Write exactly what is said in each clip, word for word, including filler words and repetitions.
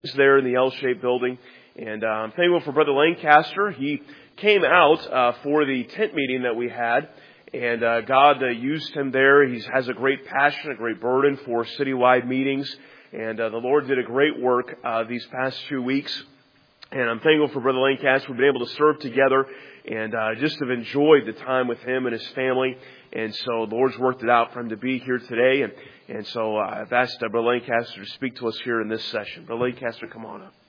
there in the L-shaped building. And uh, I'm thankful for Brother Lancaster. He came out uh, for the tent meeting that we had, and uh, God uh, used him there. He has a great passion, a great burden for citywide meetings, and uh, the Lord did a great work uh, these past few weeks. And I'm thankful for Brother Lancaster. We've been able to serve together and uh, just have enjoyed the time with him and his family. And so the Lord's worked it out for him to be here today. And, and so uh, I've asked uh, Brother Lancaster to speak to us here in this session. Brother Lancaster, come on up.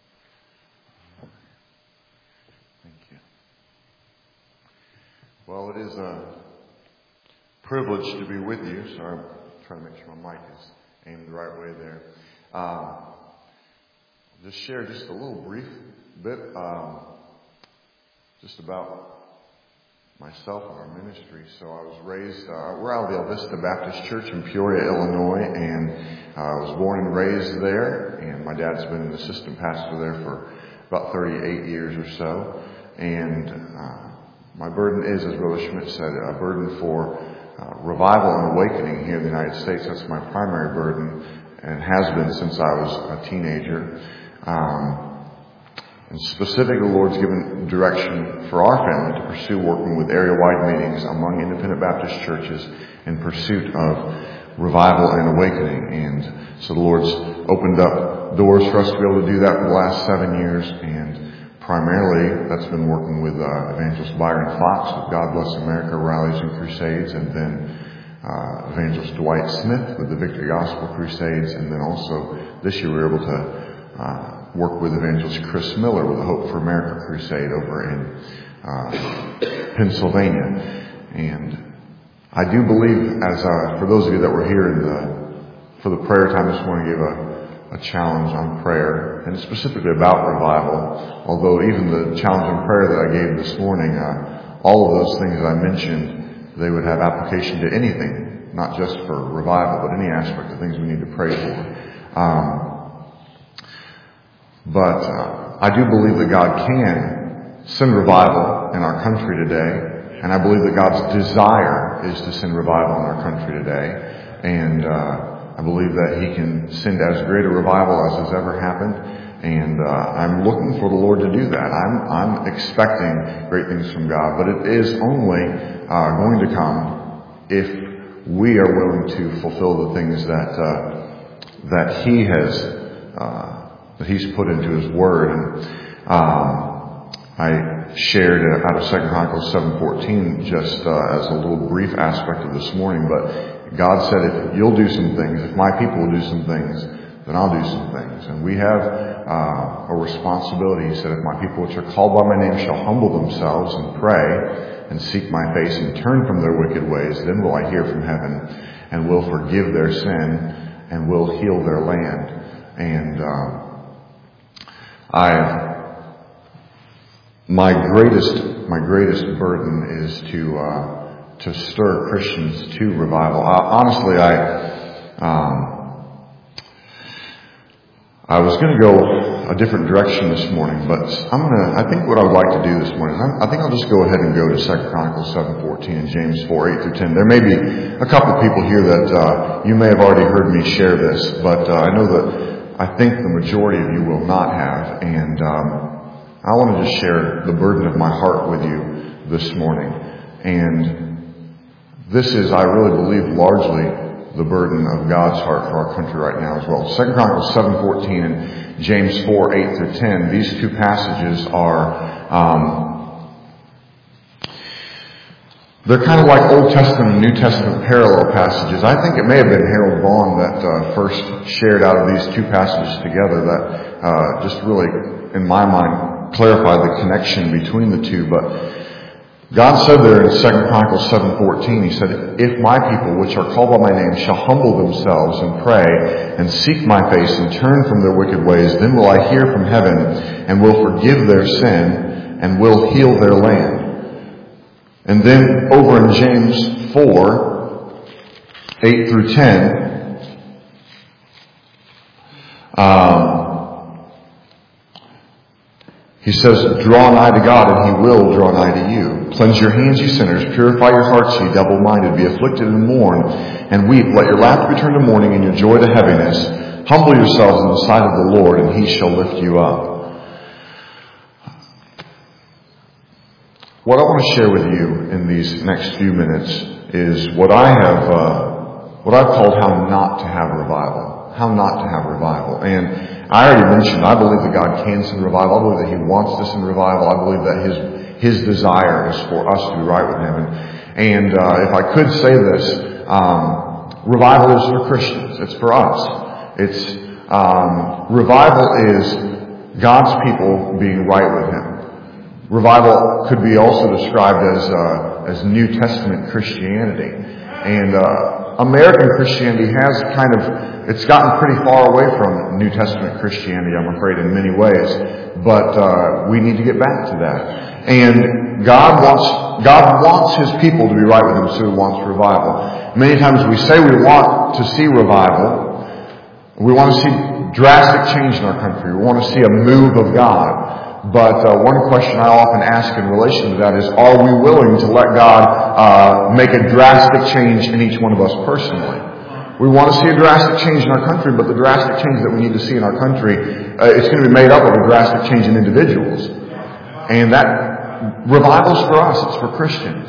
Thank you. Well, it is a privilege to be with you. So I'm trying to make sure my mic is aimed the right way there. Um, just share just a little brief bit um, just about myself and our ministry. So I was raised, uh, we're out of the El Vista Baptist Church in Peoria, Illinois, and uh, I was born and raised there, and my dad's been an assistant pastor there for about thirty-eight years or so. And uh, my burden is, as Brother Schmidt said, a burden for uh, revival and awakening here in the United States. That's my primary burden, and has been since I was a teenager. Um, And specifically, the Lord's given direction for our family to pursue working with area-wide meetings among independent Baptist churches in pursuit of revival and awakening. And so the Lord's opened up doors for us to be able to do that for the last seven years. And primarily, that's been working with uh, Evangelist Byron Fox with God Bless America Rallies and Crusades, and then uh, Evangelist Dwight Smith with the Victory Gospel Crusades. And then also this year we were able to uh, work with Evangelist Chris Miller with the Hope for America Crusade over in uh, Pennsylvania. And I do believe, as uh, for those of you that were here in the for the prayer time this morning, gave a, a challenge on prayer, and specifically about revival. Although even the challenge on prayer that I gave this morning, uh, all of those things that I mentioned, they would have application to anything, not just for revival, but any aspect of things we need to pray for. Um, But uh, I do believe that God can send revival in our country today. And I believe that God's desire is to send revival in our country today. And uh, I believe that He can send as great a revival as has ever happened. And uh, I'm looking for the Lord to do that. I'm, I'm expecting great things from God. But it is only uh, going to come if we are willing to fulfill the things that, uh, that He has uh that He's put into His Word. And um, I shared out of Second Chronicles seven fourteen just uh, as a little brief aspect of this morning. But God said, if you'll do some things, if my people will do some things, then I'll do some things. And we have uh, a responsibility. He said, if my people which are called by my name shall humble themselves and pray and seek my face and turn from their wicked ways, then will I hear from heaven and will forgive their sin and will heal their land. And um, I, my greatest, my greatest burden is to, uh, to stir Christians to revival. Uh, honestly, I, um, I was going to go a different direction this morning, but I'm going to, I think what I would like to do this morning is I think I'll just go ahead and go to Second Chronicles seven fourteen and James four eight through ten. There may be a couple of people here that, uh, you may have already heard me share this, but, uh, I know that I think the majority of you will not have, and um, I want to just share the burden of my heart with you this morning. And this is, I really believe, largely the burden of God's heart for our country right now as well. Second Chronicles seven fourteen and James four eight through ten. These two passages are um, they're kind of like Old Testament and New Testament parallel passages. I think it may have been Harold Vaughn that uh, first shared out of these two passages together that uh, just really, in my mind, clarified the connection between the two. But God said there in Second Chronicles seven fourteen, He said, if my people, which are called by my name, shall humble themselves and pray and seek my face and turn from their wicked ways, then will I hear from heaven and will forgive their sin and will heal their land. And then over in James four, eight through ten, um, he says, draw nigh to God and He will draw nigh to you. Cleanse your hands, ye sinners. Purify your hearts, ye double-minded. Be afflicted and mourn and weep. Let your laughter be turned to mourning and your joy to heaviness. Humble yourselves in the sight of the Lord, and He shall lift you up. What I want to share with you in these next few minutes is what I have, uh, what I've called how not to have revival. How not to have revival. And I already mentioned, I believe that God can send revival. I believe that He wants to send revival. I believe that His His desire is for us to be right with Him. And, and uh, if I could say this, um, revival is for Christians. It's for us. It's um, revival is God's people being right with Him. Revival could be also described as uh, as New Testament Christianity, and uh, American Christianity has kind of it's gotten pretty far away from New Testament Christianity, I'm afraid, in many ways. But uh, we need to get back to that. And God wants God wants His people to be right with Him, so He wants revival. Many times we say we want to see revival, we want to see drastic change in our country, we want to see a move of God. But uh, one question I often ask in relation to that is, are we willing to let God uh, make a drastic change in each one of us personally? We want to see a drastic change in our country, but the drastic change that we need to see in our country, uh, it's going to be made up of a drastic change in individuals. And that revival's for us, it's for Christians.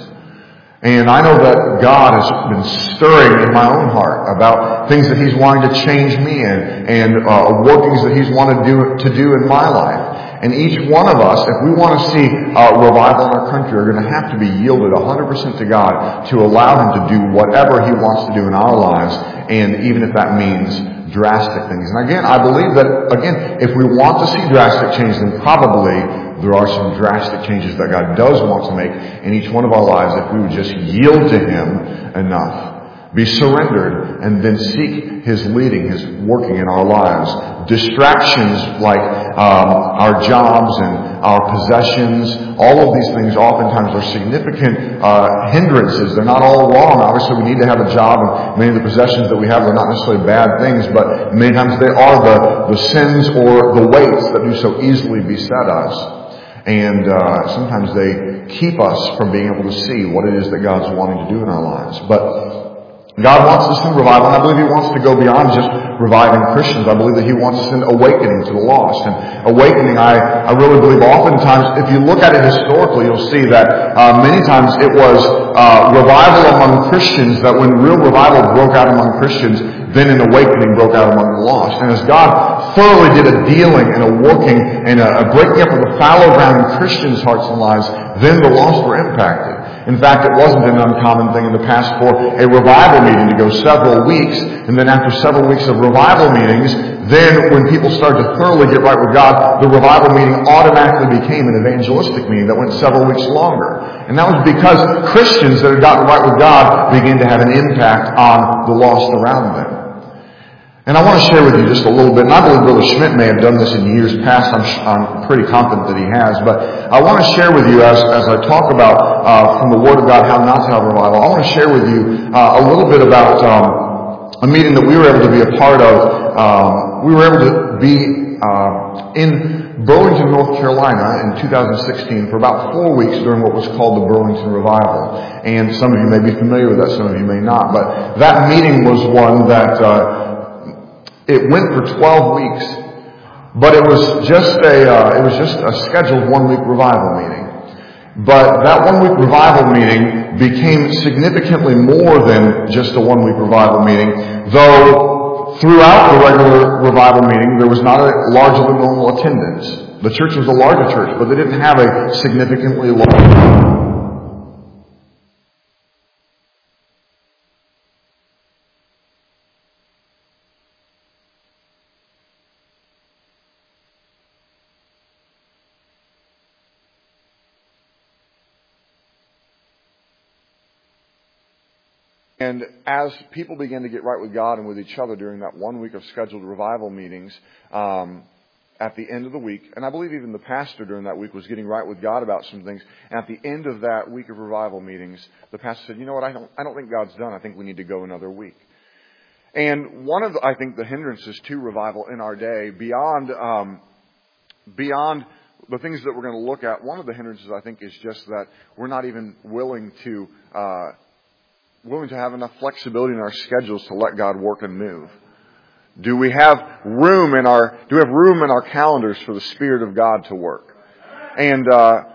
And I know that God has been stirring in my own heart about things that He's wanting to change me in, and uh, workings that He's wanted to do, to do in my life. And each one of us, if we want to see uh, revival in our country, are going to have to be yielded one hundred percent to God to allow Him to do whatever He wants to do in our lives, and even if that means drastic things. And again, I believe that, again, if we want to see drastic change, then probably there are some drastic changes that God does want to make in each one of our lives if we would just yield to Him enough. Be surrendered, and then seek His leading, His working in our lives. Distractions like um, our jobs and our possessions, all of these things oftentimes are significant uh, hindrances. They're not all wrong. Obviously, we need to have a job, and many of the possessions that we have are not necessarily bad things, but many times they are the, the sins or the weights that do so easily beset us. And uh, sometimes they keep us from being able to see what it is that God's wanting to do in our lives. But God wants to send revival, and I believe He wants to go beyond just reviving Christians. I believe that He wants to send awakening to the lost. And awakening, I, I really believe oftentimes, if you look at it historically, you'll see that uh, many times it was uh, revival among Christians, that when real revival broke out among Christians, then an awakening broke out among the lost. And as God thoroughly did a dealing and a working and a, a breaking up of the fallow ground in Christians' hearts and lives, then the lost were impacted. In fact, it wasn't an uncommon thing in the past for a revival meeting to go several weeks, and then after several weeks of revival meetings, then when people started to thoroughly get right with God, the revival meeting automatically became an evangelistic meeting that went several weeks longer. And that was because Christians that had gotten right with God began to have an impact on the lost around them. And I want to share with you just a little bit, and I believe Brother Schmidt may have done this in years past. I'm, I'm pretty confident that he has. But I want to share with you, as, as I talk about uh, from the Word of God how not to have revival, I want to share with you uh, a little bit about um, a meeting that we were able to be a part of. Um, we were able to be uh, in Burlington, North Carolina in two thousand sixteen for about four weeks during what was called the Burlington Revival. And some of you may be familiar with that, some of you may not. But that meeting was one that... Uh, It went for twelve weeks, but it was just a uh, it was just a scheduled one week revival meeting. But that one week revival meeting became significantly more than just a one week revival meeting. Though throughout the regular revival meeting there was not a larger than normal attendance. The church was a larger church, but they didn't have a significantly larger. And as people began to get right with God and with each other during that one week of scheduled revival meetings, um, at the end of the week, and I believe even the pastor during that week was getting right with God about some things. And at the end of that week of revival meetings, the pastor said, "You know what? I don't, I don't think God's done. I think we need to go another week." And one of the, I think the hindrances to revival in our day, beyond um, beyond the things that we're going to look at, one of the hindrances I think is just that we're not even willing to. Uh, willing to have enough flexibility in our schedules to let God work and move. Do we have room in our, do we have room in our calendars for the Spirit of God to work? And, uh,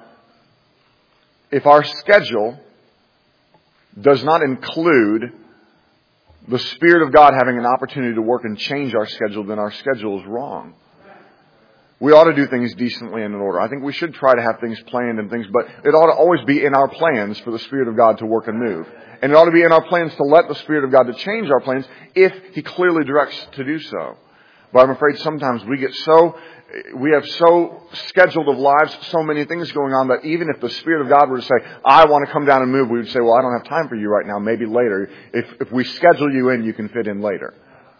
if our schedule does not include the Spirit of God having an opportunity to work and change our schedule, then our schedule is wrong. We ought to do things decently and in order. I think we should try to have things planned and things, but it ought to always be in our plans for the Spirit of God to work and move. And it ought to be in our plans to let the Spirit of God to change our plans if He clearly directs to do so. But I'm afraid sometimes we get so, we have so scheduled of lives, so many things going on that even if the Spirit of God were to say, I want to come down and move, we would say, well, I don't have time for you right now, maybe later. If, if we schedule you in, you can fit in later.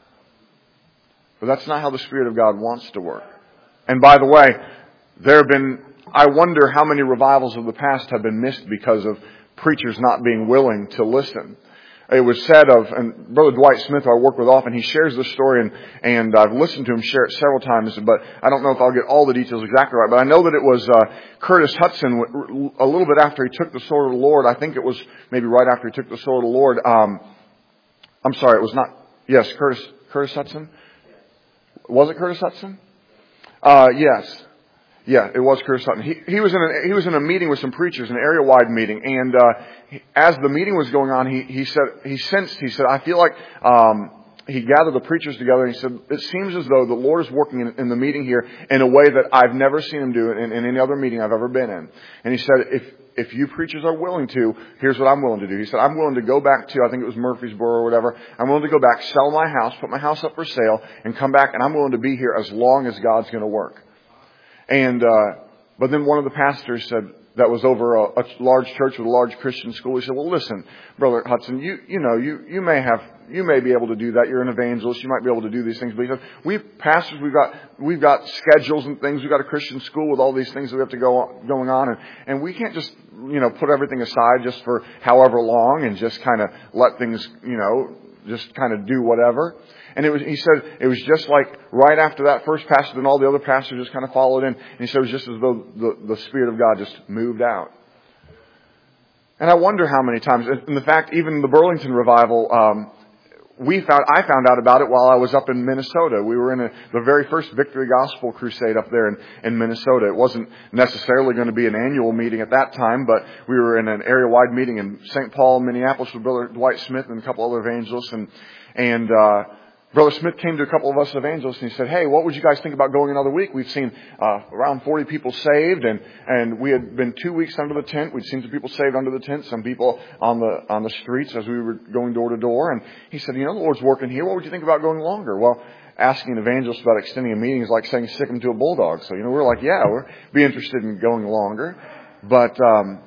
But that's not how the Spirit of God wants to work. And by the way, there have been, I wonder how many revivals of the past have been missed because of preachers not being willing to listen. It was said of, and Brother Dwight Smith, who I work with often, he shares this story, and, and I've listened to him share it several times, but I don't know if I'll get all the details exactly right. But I know that it was uh, Curtis Hudson, a little bit after he took the sword of the Lord. I think it was maybe right after he took the sword of the Lord. Um, I'm sorry, it was not, yes, Curtis, Curtis Hudson? Was it Curtis Hudson? Uh, yes. Yeah, it was Curtis Hutton. He, he was in a, he was in a meeting with some preachers, an area-wide meeting, and uh, he, as the meeting was going on, he, he said he sensed he said I feel like um, he gathered the preachers together, and he said it seems as though the Lord is working in, in the meeting here in a way that I've never seen Him do in, in any other meeting I've ever been in. And he said if if you preachers are willing to, here's what I'm willing to do. He said I'm willing to go back to I think it was Murfreesboro or whatever. I'm willing to go back, sell my house, put my house up for sale, and come back, and I'm willing to be here as long as God's going to work. And, uh, but then one of the pastors said, that was over a, a large church with a large Christian school. He said, well, listen, Brother Hudson, you, you know, you, you may have, you may be able to do that. You're an evangelist. You might be able to do these things. But he said, we pastors, we've got, we've got schedules and things. We've got a Christian school with all these things that we have to go on, going on. And, and we can't just, you know, put everything aside just for however long and just kind of let things, you know, just kind of do whatever. And it was, he said, it was just like right after that first pastor, and all the other pastors just kind of followed in. And he said it was just as though the, the Spirit of God just moved out. And I wonder how many times, in the fact, even the Burlington revival, um, we found, I found out about it while I was up in Minnesota. We were in a, the very first Victory Gospel Crusade up there in, in Minnesota. It wasn't necessarily going to be an annual meeting at that time, but we were in an area-wide meeting in Saint Paul, Minneapolis with Brother Dwight Smith and a couple other evangelists. And, and, uh, Brother Smith came to a couple of us evangelists and he said, hey, what would you guys think about going another week? We've seen uh, around forty people saved, and, and we had been two weeks under the tent. We'd seen some people saved under the tent, some people on the on the streets as we were going door to door. And he said, you know, the Lord's working here. What would you think about going longer? Well, asking an evangelist about extending a meeting is like saying stick them to a bulldog. So, you know, we're like, yeah, we're be interested in going longer. But um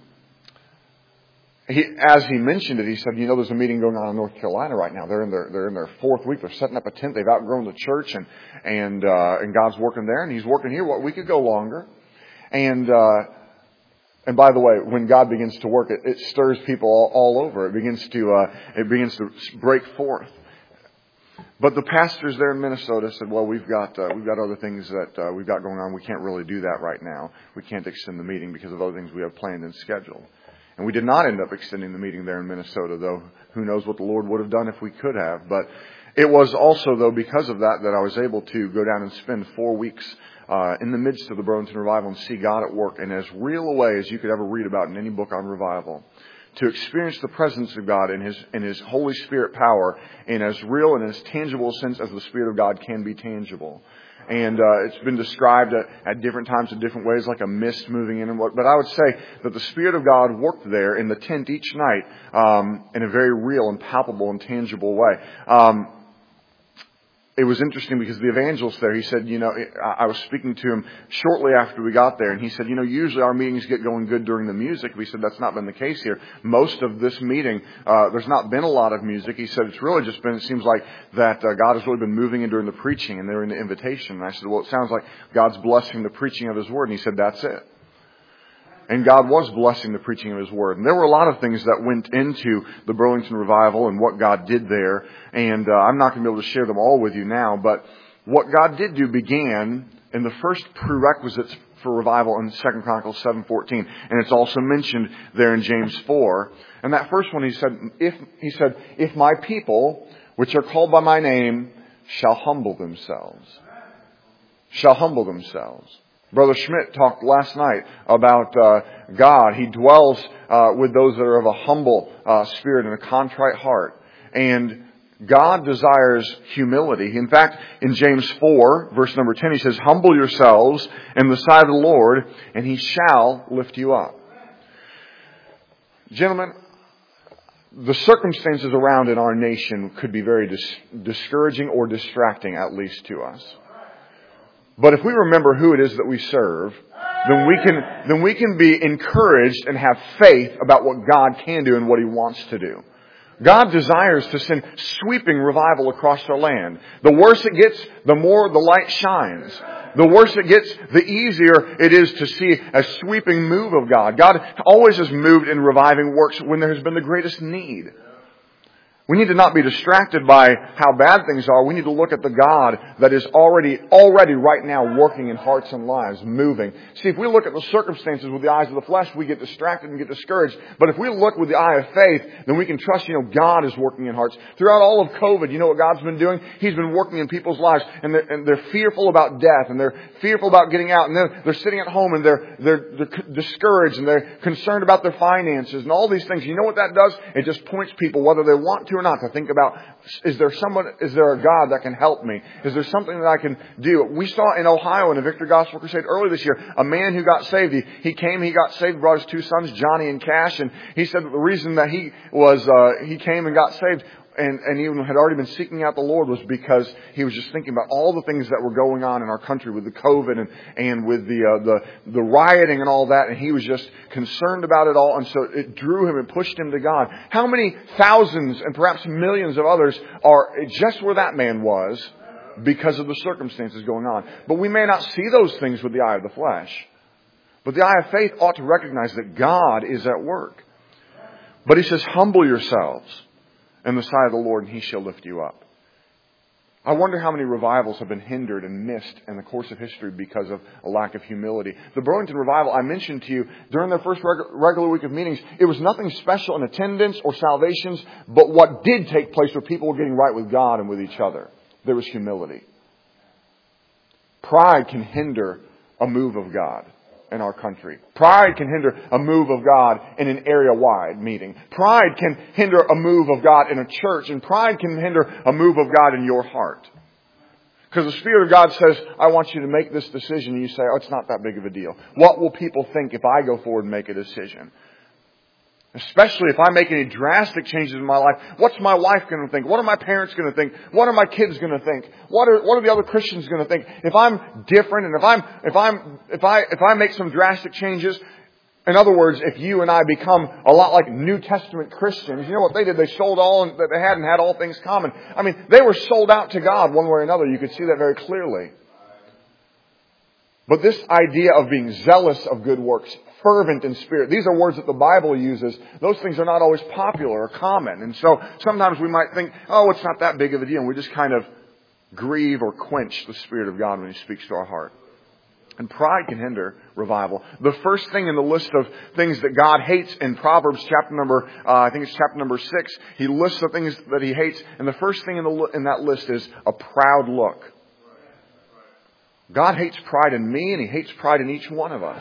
He, as he mentioned it, he said, you know, there's a meeting going on in North Carolina right now. They're in their, they're in their fourth week. They're setting up a tent. They've outgrown the church, and, and, uh, and God's working there, and He's working here. What, we could go longer. And, uh, and by the way, when God begins to work, it, it stirs people all, all over. It begins to, uh, it begins to break forth. But the pastors there in Minnesota said, well, we've got, uh, we've got other things that, uh, we've got going on. We can't really do that right now. We can't extend the meeting because of other things we have planned and scheduled. And we did not end up extending the meeting there in Minnesota, though who knows what the Lord would have done if we could have. But it was also, though, because of that, that I was able to go down and spend four weeks uh, in the midst of the Burlington Revival and see God at work in as real a way as you could ever read about in any book on revival. To experience the presence of God in His in His Holy Spirit power in as real and as tangible a sense as the Spirit of God can be tangible. And uh, it's been described at, at different times in different ways, like a mist moving in and what. But I would say that the Spirit of God worked there in the tent each night um, in a very real and palpable and tangible way. Um, it was interesting because the evangelist there, he said, you know, I was speaking to him shortly after we got there, and he said, you know, usually our meetings get going good during the music. We said that's not been the case here. Most of this meeting, uh, there's not been a lot of music. He said it's really just been, it seems like that uh, God has really been moving in during the preaching and during the invitation. And I said, well, it sounds like God's blessing the preaching of His Word. And he said, that's it. And God was blessing the preaching of His Word. And there were a lot of things that went into the Burlington Revival and what God did there. And uh, I'm not going to be able to share them all with you now. But what God did do began in the first prerequisites for revival in Second Chronicles seven fourteen. And it's also mentioned there in James four. And that first one, he said, if, he said, if my people, which are called by my name, shall humble themselves. Shall humble themselves. Brother Schmidt talked last night about uh, God. He dwells uh, with those that are of a humble uh, spirit and a contrite heart. And God desires humility. In fact, in James four, verse number ten, he says, humble yourselves in the sight of the Lord, and He shall lift you up. Gentlemen, the circumstances around in our nation could be very dis- discouraging or distracting, at least to us. But if we remember who it is that we serve, then we can, then we can be encouraged and have faith about what God can do and what He wants to do. God desires to send sweeping revival across our land. The worse it gets, the more the light shines. The worse it gets, the easier it is to see a sweeping move of God. God always has moved in reviving works when there has been the greatest need. We need to not be distracted by how bad things are. We need to look at the God that is already, already right now working in hearts and lives, moving. See, if we look at the circumstances with the eyes of the flesh, we get distracted and get discouraged. But if we look with the eye of faith, then we can trust, you know, God is working in hearts. Throughout all of COVID, you know what God's been doing? He's been working in people's lives. And they're, and they're fearful about death. And they're fearful about getting out. And they're, they're sitting at home and they're, they're, they're discouraged. And they're concerned about their finances and all these things. You know what that does? It just points people, whether they want to or not, to think about, is there someone, is there a God that can help me? Is there something that I can do? We saw in Ohio in a Victory Gospel Crusade earlier this year, a man who got saved. He, he came, he got saved, brought his two sons, Johnny and Cash, and he said that the reason that he was, uh, he came and got saved and, and even had already been seeking out the Lord was because he was just thinking about all the things that were going on in our country with the COVID and, and with the, uh, the, the rioting and all that. And he was just concerned about it all. And so it drew him and pushed him to God. How many thousands and perhaps millions of others are just where that man was because of the circumstances going on? But we may not see those things with the eye of the flesh. But the eye of faith ought to recognize that God is at work. But he says, humble yourselves in the sight of the Lord, and He shall lift you up. I wonder how many revivals have been hindered and missed in the course of history because of a lack of humility. The Burlington Revival, I mentioned to you, during their first reg- regular week of meetings, it was nothing special in attendance or salvations, but what did take place were people were getting right with God and with each other. There was humility. Pride can hinder a move of God in our country. Pride can hinder a move of God in an area-wide meeting. Pride can hinder a move of God in a church. And pride can hinder a move of God in your heart. Because the Spirit of God says, I want you to make this decision. And you say, oh, it's not that big of a deal. What will people think if I go forward and make a decision? Especially if I make any drastic changes in my life. What's my wife going to think? What are my parents going to think? What are my kids going to think? What are what are the other Christians going to think? If I'm different and if I'm if I'm if I if I make some drastic changes, in other words, if you and I become a lot like New Testament Christians, you know what they did? They sold all that they had and had all things common. I mean, they were sold out to God one way or another. You could see that very clearly. But this idea of being zealous of good works, fervent in spirit, these are words that the Bible uses. Those things are not always popular or common. And so sometimes we might think, oh, it's not that big of a deal. And we just kind of grieve or quench the Spirit of God when He speaks to our heart. And pride can hinder revival. The first thing in the list of things that God hates in Proverbs chapter number, uh, I think it's chapter number six, He lists the things that He hates. And the first thing in, the, in that list is a proud look. God hates pride in me, and He hates pride in each one of us.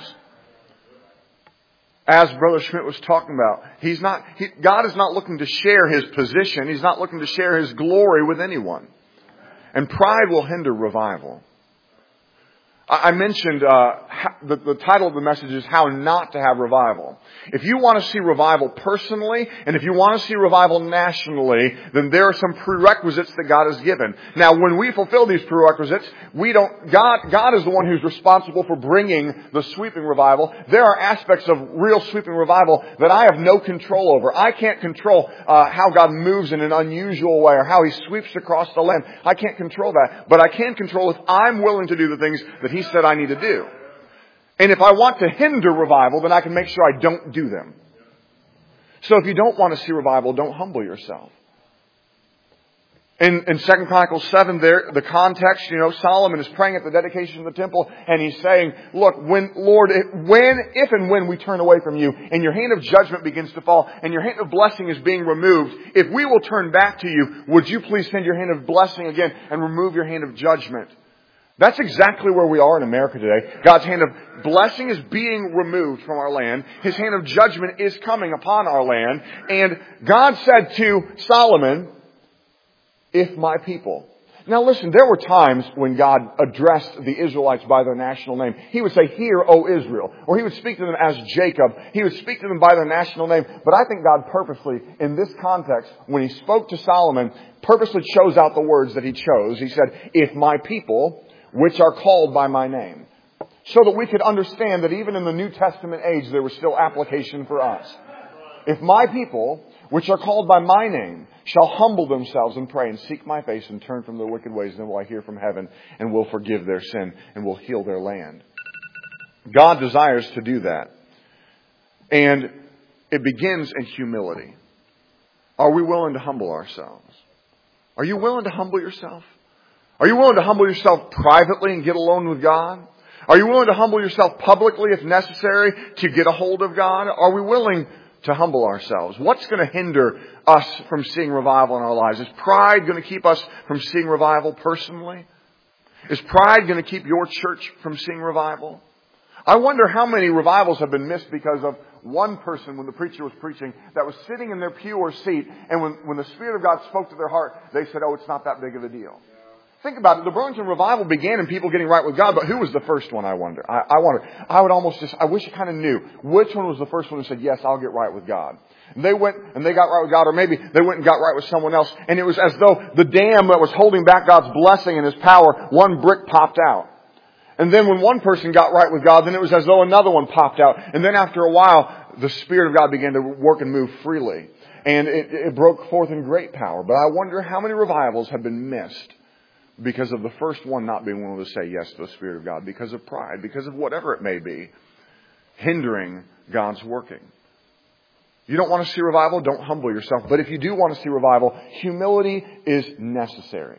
As Brother Schmidt was talking about, He's not, he, God is not looking to share His position. He's not looking to share His glory with anyone. And pride will hinder revival. I mentioned uh, the, the title of the message is How Not to Have Revival. If you want to see revival personally, and if you want to see revival nationally, then there are some prerequisites that God has given. Now, when we fulfill these prerequisites, we don't. God, God is the one who's responsible for bringing the sweeping revival. There are aspects of real sweeping revival that I have no control over. I can't control uh, how God moves in an unusual way or how He sweeps across the land. I can't control that, but I can control if I'm willing to do the things that He said I need to do. And if I want to hinder revival, then I can make sure I don't do them. So if you don't want to see revival, don't humble yourself. In, in Second Chronicles seven, there, the context, you know, Solomon is praying at the dedication of the temple, and he's saying, look, when, Lord, when, if and when we turn away from you, and your hand of judgment begins to fall, and your hand of blessing is being removed, if we will turn back to you, would you please send your hand of blessing again and remove your hand of judgment? That's exactly where we are in America today. God's hand of blessing is being removed from our land. His hand of judgment is coming upon our land. And God said to Solomon, if my people. Now listen, there were times when God addressed the Israelites by their national name. He would say, hear, O Israel. Or He would speak to them as Jacob. He would speak to them by their national name. But I think God purposely, in this context, when He spoke to Solomon, purposely chose out the words that He chose. He said, if my people, which are called by my name. So that we could understand that even in the New Testament age, there was still application for us. If my people, which are called by my name, shall humble themselves and pray and seek my face and turn from their wicked ways, then will I hear from heaven and will forgive their sin and will heal their land. God desires to do that. And it begins in humility. Are we willing to humble ourselves? Are you willing to humble yourself? Are you willing to humble yourself privately and get alone with God? Are you willing to humble yourself publicly if necessary to get a hold of God? Are we willing to humble ourselves? What's going to hinder us from seeing revival in our lives? Is pride going to keep us from seeing revival personally? Is pride going to keep your church from seeing revival? I wonder how many revivals have been missed because of one person when the preacher was preaching that was sitting in their pew or seat, and when, when the Spirit of God spoke to their heart, they said, oh, it's not that big of a deal. Think about it. The Burlington revival began in people getting right with God, but who was the first one, I wonder? I, I wonder. I would almost just, I wish I kind of knew which one was the first one who said, yes, I'll get right with God. And they went and they got right with God, or maybe they went and got right with someone else, and it was as though the dam that was holding back God's blessing and His power, one brick popped out. And then when one person got right with God, then it was as though another one popped out. And then after a while, the Spirit of God began to work and move freely. And it, it broke forth in great power. But I wonder how many revivals have been missed because of the first one not being willing to say yes to the Spirit of God, because of pride, because of whatever it may be, hindering God's working. You don't want to see revival? Don't humble yourself. But if you do want to see revival, humility is necessary.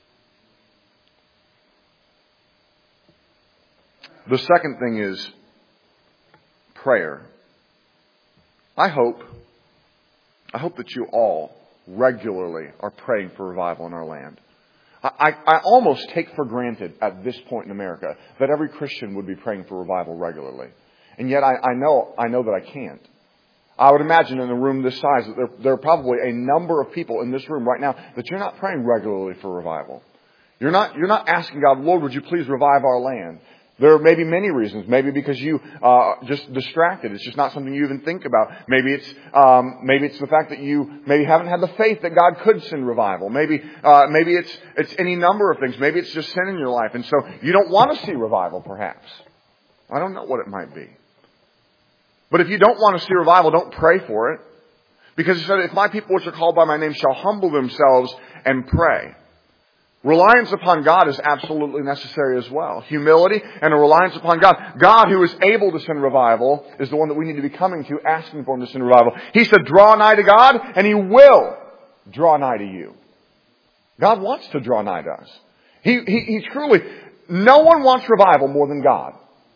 The second thing is prayer. I hope, I hope that you all regularly are praying for revival in our land. I, I almost take for granted at this point in America that every Christian would be praying for revival regularly. And yet I, I know I know that I can't. I would imagine in a room this size that there, there are probably a number of people in this room right now that you're not praying regularly for revival. You're not, you're not asking God, Lord, would you please revive our land? There may be many reasons. Maybe because you uh just distracted. It's just not something you even think about. Maybe it's um maybe it's the fact that you maybe haven't had the faith that God could send revival. Maybe uh maybe it's it's any number of things. Maybe it's just sin in your life, and so you don't want to see revival. Perhaps I don't know what it might be. But if you don't want to see revival, don't pray for it, because He said, "If my people, which are called by my name, shall humble themselves and pray." Reliance upon God is absolutely necessary as well. Humility and a reliance upon God. God, who is able to send revival, is the one that we need to be coming to, asking for Him to send revival. He said, draw nigh to God, and He will draw nigh to you. God wants to draw nigh to us. He, he, he truly, no one wants revival more than God.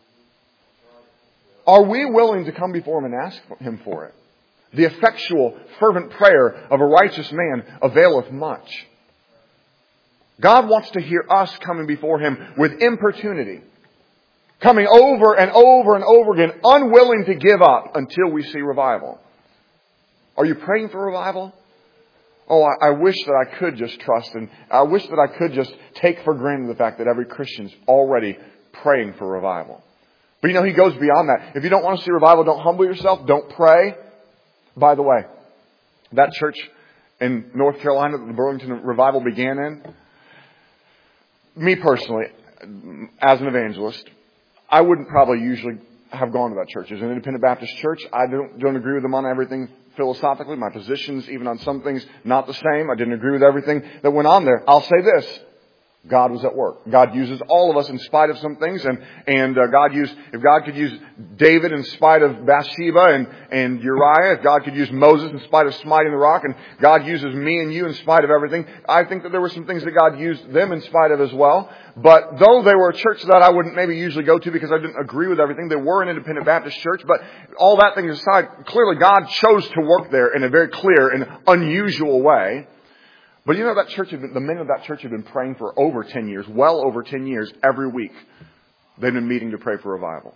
Are we willing to come before Him and ask Him for it? The effectual, fervent prayer of a righteous man availeth much. God wants to hear us coming before Him with importunity. Coming over and over and over again, unwilling to give up until we see revival. Are you praying for revival? Oh, I, I wish that I could just trust, and I wish that I could just take for granted the fact that every Christian's already praying for revival. But you know, He goes beyond that. If you don't want to see revival, don't humble yourself, don't pray. By the way, that church in North Carolina that the Burlington revival began in, me personally, as an evangelist, I wouldn't probably usually have gone to that church. As an independent Baptist church, I don't, don't agree with them on everything philosophically. My positions, even on some things, not the same. I didn't agree with everything that went on there. I'll say this. God was at work. God uses all of us in spite of some things, and and uh, God used if God could use David in spite of Bathsheba and and Uriah, if God could use Moses in spite of smiting the rock, and God uses me and you in spite of everything, I think that there were some things that God used them in spite of as well. But though they were a church that I wouldn't maybe usually go to because I didn't agree with everything, they were an independent Baptist church. But all that thing aside, clearly God chose to work there in a very clear and unusual way. But you know, that church had been, the men of that church had been praying for over ten years, well over ten years, every week. They've been meeting to pray for revival.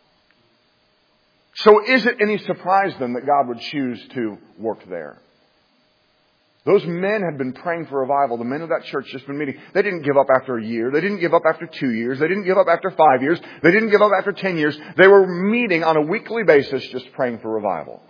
So is it any surprise then that God would choose to work there? Those men had been praying for revival. The men of that church just been meeting. They didn't give up after a year. They didn't give up after two years. They didn't give up after five years. They didn't give up after ten years. They were meeting on a weekly basis just praying for revival.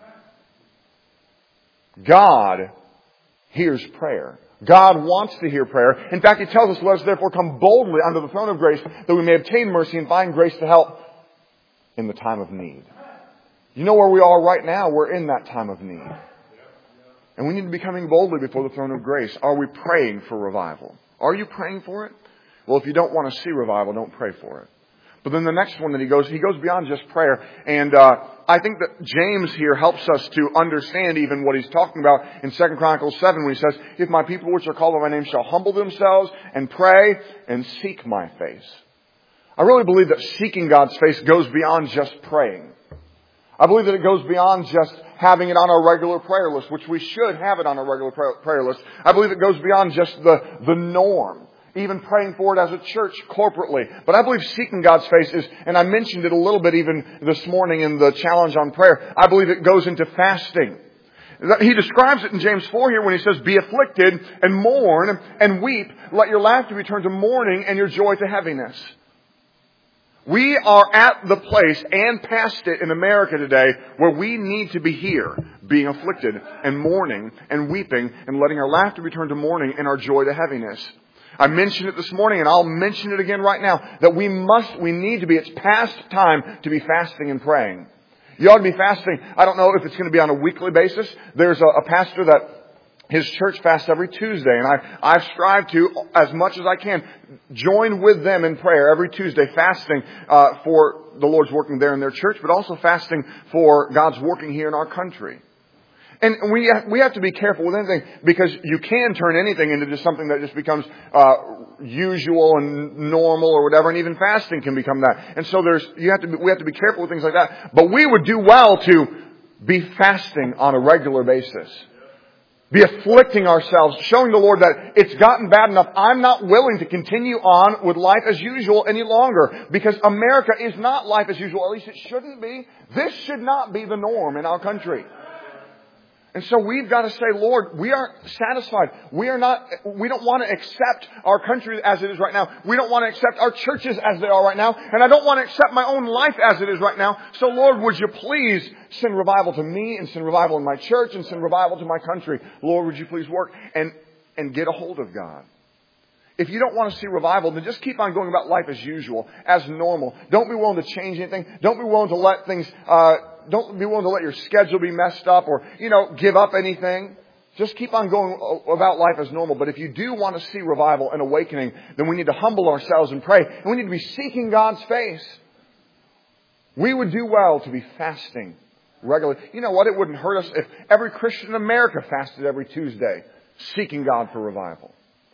God hears prayer. God wants to hear prayer. In fact, He tells us, let us therefore come boldly under the throne of grace that we may obtain mercy and find grace to help in the time of need. You know where we are right now? We're in that time of need. And we need to be coming boldly before the throne of grace. Are we praying for revival? Are you praying for it? Well, if you don't want to see revival, don't pray for it. But then the next one that he goes, he goes beyond just prayer. And uh, I think that James here helps us to understand even what he's talking about in Second Chronicles seven when he says, if my people which are called by my name shall humble themselves and pray and seek my face. I really believe that seeking God's face goes beyond just praying. I believe that it goes beyond just having it on our regular prayer list, which we should have it on our regular prayer list. I believe it goes beyond just the, the norm. Even praying for it as a church corporately. But I believe seeking God's face is, and I mentioned it a little bit even this morning in the challenge on prayer, I believe it goes into fasting. He describes it in James four here when he says, be afflicted and mourn and weep. Let your laughter be turned to mourning and your joy to heaviness. We are at the place and past it in America today where we need to be here, being afflicted and mourning and weeping and letting our laughter be turned to mourning and our joy to heaviness. I mentioned it this morning and I'll mention it again right now that we must, we need to be, it's past time to be fasting and praying. You ought to be fasting. I don't know if it's going to be on a weekly basis. There's a, a pastor that his church fasts every Tuesday, and I, I've strived to, as much as I can, join with them in prayer every Tuesday, fasting uh, for the Lord's working there in their church, but also fasting for God's working here in our country. And we have, we have to be careful with anything because you can turn anything into just something that just becomes uh, usual and normal or whatever, and even fasting can become that. And so there's you have to be, we have to be careful with things like that. But we would do well to be fasting on a regular basis. Be afflicting ourselves, showing the Lord that it's gotten bad enough. I'm not willing to continue on with life as usual any longer because America is not life as usual. At least it shouldn't be. This should not be the norm in our country. And so we've got to say, Lord, we aren't satisfied. We are not, we don't want to accept our country as it is right now. We don't want to accept our churches as they are right now. And I don't want to accept my own life as it is right now. So Lord, would you please send revival to me and send revival in my church and send revival to my country. Lord, would you please work and, and get a hold of God. If you don't want to see revival, then just keep on going about life as usual, as normal. Don't be willing to change anything. Don't be willing to let things, uh, don't be willing to let your schedule be messed up or, you know, give up anything. Just keep on going about life as normal. But if you do want to see revival and awakening, then we need to humble ourselves and pray. And we need to be seeking God's face. We would do well to be fasting regularly. You know what? It wouldn't hurt us if every Christian in America fasted every Tuesday, seeking God for revival.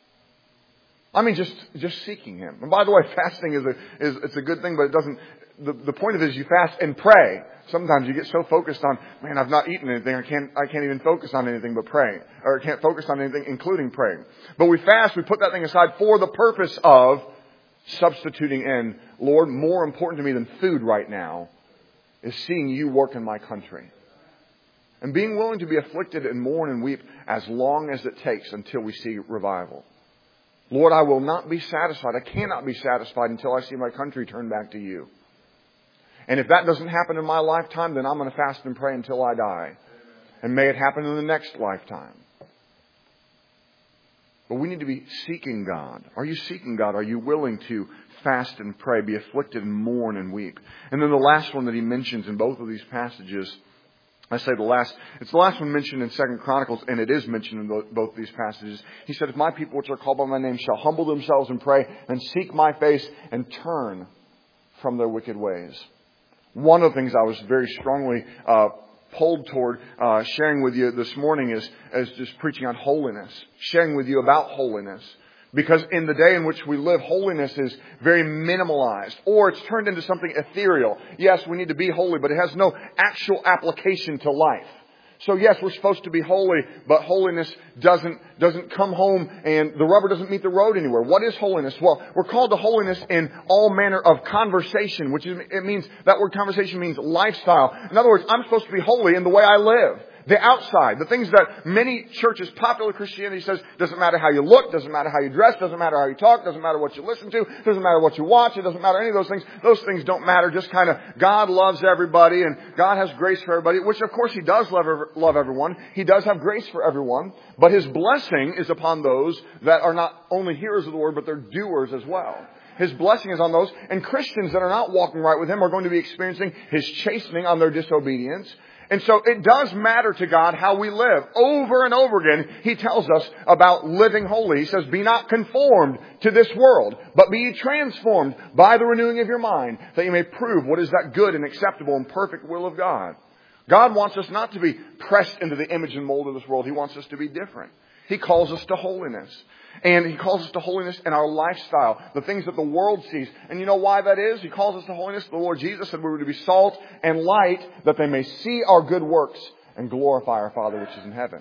I mean, just just seeking Him. And by the way, fasting is a is it's a good thing, but it doesn't. The, the point of it is you fast and pray. Sometimes you get so focused on, man, I've not eaten anything. I can't I can't even focus on anything but praying, or I can't focus on anything including praying. But we fast. We put that thing aside for the purpose of substituting in, Lord, more important to me than food right now is seeing you work in my country. And being willing to be afflicted and mourn and weep as long as it takes until we see revival. Lord, I will not be satisfied. I cannot be satisfied until I see my country turn back to you. And if that doesn't happen in my lifetime, then I'm going to fast and pray until I die. And may it happen in the next lifetime. But we need to be seeking God. Are you seeking God? Are you willing to fast and pray, be afflicted and mourn and weep? And then the last one that he mentions in both of these passages I say the last, it's the last one mentioned in Second Chronicles, and it is mentioned in both these passages. He said, if my people which are called by my name shall humble themselves and pray and seek my face and turn from their wicked ways. One of the things I was very strongly uh, pulled toward uh, sharing with you this morning is, is just preaching on holiness, sharing with you about holiness. Because in the day in which we live, holiness is very minimalized, or it's turned into something ethereal. Yes, we need to be holy, but it has no actual application to life. So yes, we're supposed to be holy, but holiness doesn't, doesn't come home and the rubber doesn't meet the road anywhere. What is holiness? Well, we're called to holiness in all manner of conversation, which is, it means, that word conversation means lifestyle. In other words, I'm supposed to be holy in the way I live. The outside, the things that many churches, popular Christianity says, doesn't matter how you look, doesn't matter how you dress, doesn't matter how you talk, doesn't matter what you listen to, doesn't matter what you watch, it doesn't matter any of those things. Those things don't matter. Just kind of, God loves everybody and God has grace for everybody, which of course He does love, love everyone. He does have grace for everyone, but His blessing is upon those that are not only hearers of the word, but they're doers as well. His blessing is on those, and Christians that are not walking right with Him are going to be experiencing His chastening on their disobedience. And so it does matter to God how we live. Over and over again, He tells us about living holy. He says, be not conformed to this world, but be ye transformed by the renewing of your mind, that you may prove what is that good and acceptable and perfect will of God. God wants us not to be pressed into the image and mold of this world. He wants us to be different. He calls us to holiness. And He calls us to holiness in our lifestyle, the things that the world sees. And you know why that is? He calls us to holiness. The Lord Jesus said we were to be salt and light, that they may see our good works and glorify our Father which is in heaven.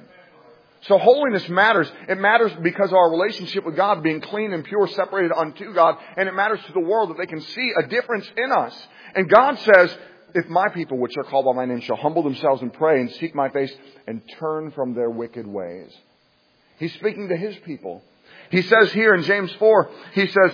So holiness matters. It matters because of our relationship with God being clean and pure, separated unto God. And it matters to the world that they can see a difference in us. And God says, if my people which are called by my name shall humble themselves and pray and seek my face and turn from their wicked ways. He's speaking to His people. He says here in James four, He says,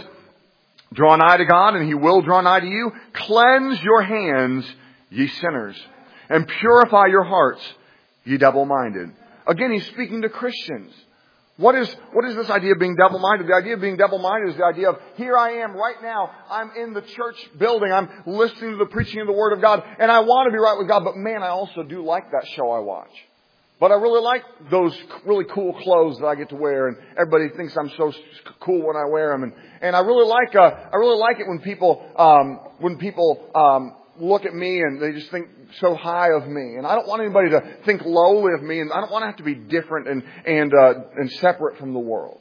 draw nigh to God and He will draw nigh to you. Cleanse your hands, ye sinners, and purify your hearts, ye double-minded. Again, He's speaking to Christians. What is, what is this idea of being double-minded? The idea of being double-minded is the idea of, here I am right now. I'm in the church building. I'm listening to the preaching of the Word of God. And I want to be right with God. But man, I also do like that show I watch. But I really like those really cool clothes that I get to wear, and everybody thinks I'm so cool when I wear them. And, and I really like, uh, I really like it when people, um, when people, um, look at me and they just think so high of me. And I don't want anybody to think lowly of me, and I don't want to have to be different and, and, uh, and separate from the world.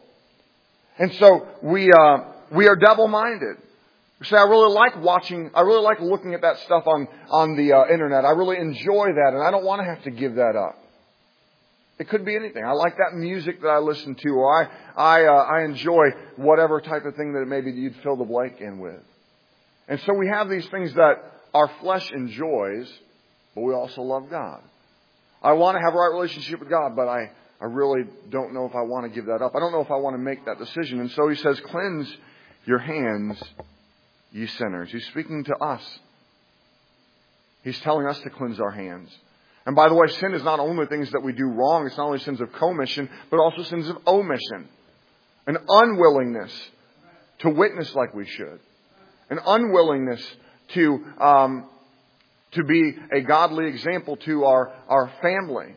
And so we, uh, we are double-minded. You say, I really like watching, I really like looking at that stuff on, on the uh, internet. I really enjoy that, and I don't want to have to give that up. It could be anything. I like that music that I listen to, or I I, uh, I enjoy whatever type of thing that it may be that you'd fill the blank in with. And so we have these things that our flesh enjoys, but we also love God. I want to have a right relationship with God, but I, I really don't know if I want to give that up. I don't know if I want to make that decision. And so He says, cleanse your hands, ye sinners. He's speaking to us. He's telling us to cleanse our hands. And by the way, sin is not only things that we do wrong. It's not only sins of commission, but also sins of omission. An unwillingness to witness like we should. An unwillingness to um, to be a godly example to our, our family.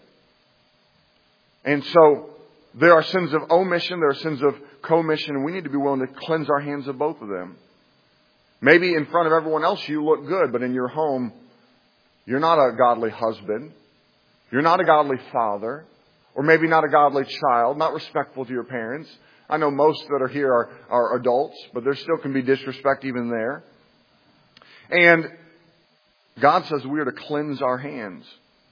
And so there are sins of omission, there are sins of commission, and we need to be willing to cleanse our hands of both of them. Maybe in front of everyone else you look good, but in your home you're not a godly husband. You're not a godly father. Or maybe not a godly child. Not respectful to your parents. I know most that are here are, are adults. But there still can be disrespect even there. And God says we are to cleanse our hands.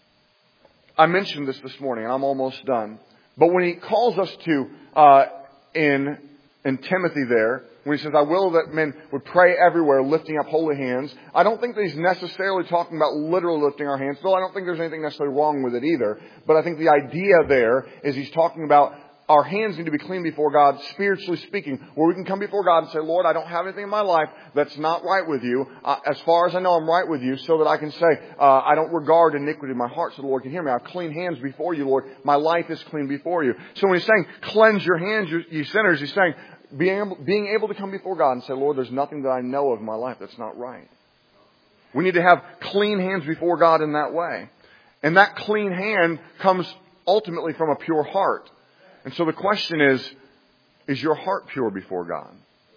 I mentioned this this morning. And I'm almost done. But when He calls us to, uh, in, in Timothy there, when He says, I will that men would pray everywhere, lifting up holy hands. I don't think that He's necessarily talking about literally lifting our hands. Though I don't think there's anything necessarily wrong with it either. But I think the idea there is He's talking about our hands need to be clean before God, spiritually speaking, where we can come before God and say, Lord, I don't have anything in my life that's not right with you. Uh, as far as I know, I'm right with you, so that I can say, uh, I don't regard iniquity in my heart, so the Lord can hear me. I have clean hands before you, Lord. My life is clean before you. So when He's saying, cleanse your hands, you, you sinners, He's saying, Being able, being able to come before God and say, Lord, there's nothing that I know of in my life that's not right. We need to have clean hands before God in that way. And that clean hand comes ultimately from a pure heart. And so the question is, is your heart pure before God?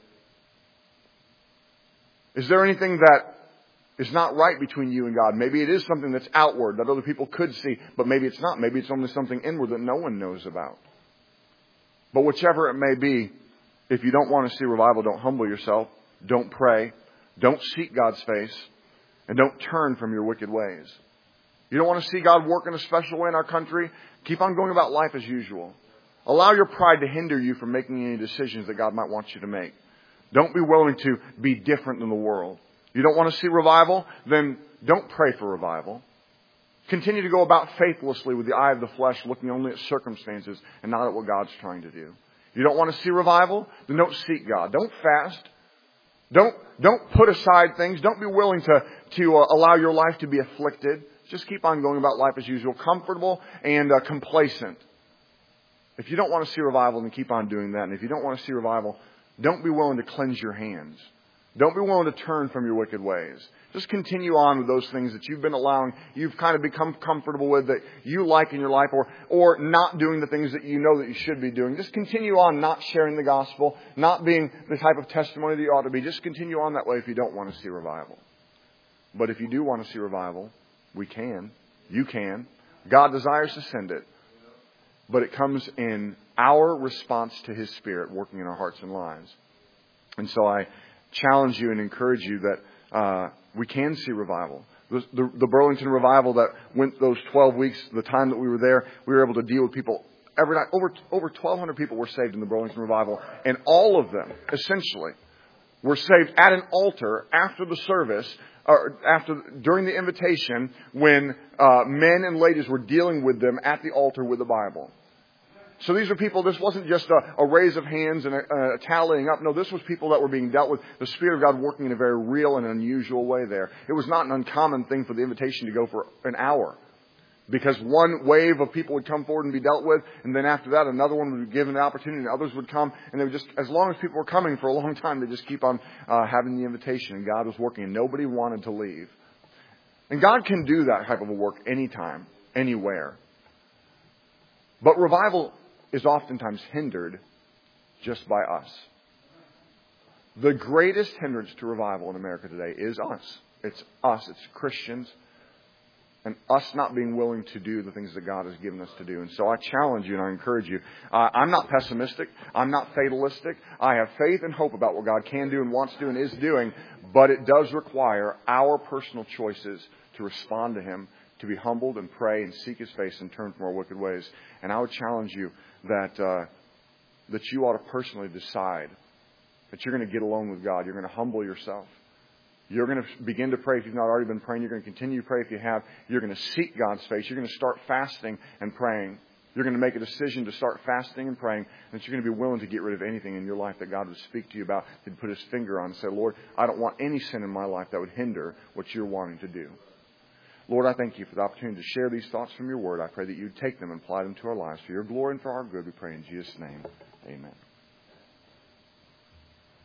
Is there anything that is not right between you and God? Maybe it is something that's outward that other people could see, but maybe it's not. Maybe it's only something inward that no one knows about. But whichever it may be, if you don't want to see revival, don't humble yourself, don't pray, don't seek God's face, and don't turn from your wicked ways. You don't want to see God work in a special way in our country? Keep on going about life as usual. Allow your pride to hinder you from making any decisions that God might want you to make. Don't be willing to be different than the world. You don't want to see revival? Then don't pray for revival. Continue to go about faithlessly with the eye of the flesh, looking only at circumstances and not at what God's trying to do. You don't want to see revival? Then don't seek God. Don't fast. Don't, don't put aside things. Don't be willing to, to uh, allow your life to be afflicted. Just keep on going about life as usual, comfortable and uh, complacent. If you don't want to see revival, then keep on doing that. And if you don't want to see revival, don't be willing to cleanse your hands. Don't be willing to turn from your wicked ways. Just continue on with those things that you've been allowing, you've kind of become comfortable with, that you like in your life, or, or not doing the things that you know that you should be doing. Just continue on not sharing the gospel, not being the type of testimony that you ought to be. Just continue on that way if you don't want to see revival. But if you do want to see revival, we can. You can. God desires to send it. But it comes in our response to His Spirit working in our hearts and lives. And so I challenge you and encourage you that uh, we can see revival. The, the, the Burlington revival that went those twelve weeks, the time that we were there, we were able to deal with people every night. Over over twelve hundred people were saved in the Burlington revival. And all of them, essentially, were saved at an altar after the service, or after during the invitation, when uh, men and ladies were dealing with them at the altar with the Bible. So these are people, this wasn't just a, a raise of hands and a, a tallying up. No, this was people that were being dealt with, the Spirit of God working in a very real and unusual way there. It was not an uncommon thing for the invitation to go for an hour. Because one wave of people would come forward and be dealt with, and then after that another one would be given the opportunity, and others would come, and they would just, as long as people were coming for a long time, they just keep on uh, having the invitation, and God was working, and nobody wanted to leave. And God can do that type of a work anytime, anywhere. But revival is oftentimes hindered just by us. The greatest hindrance to revival in America today is us. It's us. It's Christians. And us not being willing to do the things that God has given us to do. And so I challenge you and I encourage you. Uh, I'm not pessimistic. I'm not fatalistic. I have faith and hope about what God can do and wants to do and is doing. But it does require our personal choices to respond to Him, to be humbled and pray and seek His face and turn from our wicked ways. And I would challenge you that uh, that you ought to personally decide that you're going to get alone with God. You're going to humble yourself. You're going to begin to pray if you've not already been praying. You're going to continue to pray if you have. You're going to seek God's face. You're going to start fasting and praying. You're going to make a decision to start fasting and praying. And that you're going to be willing to get rid of anything in your life that God would speak to you about, to put His finger on and say, Lord, I don't want any sin in my life that would hinder what you're wanting to do. Lord, I thank you for the opportunity to share these thoughts from your word. I pray that you'd take them and apply them to our lives for your glory and for our good. We pray in Jesus' name. Amen.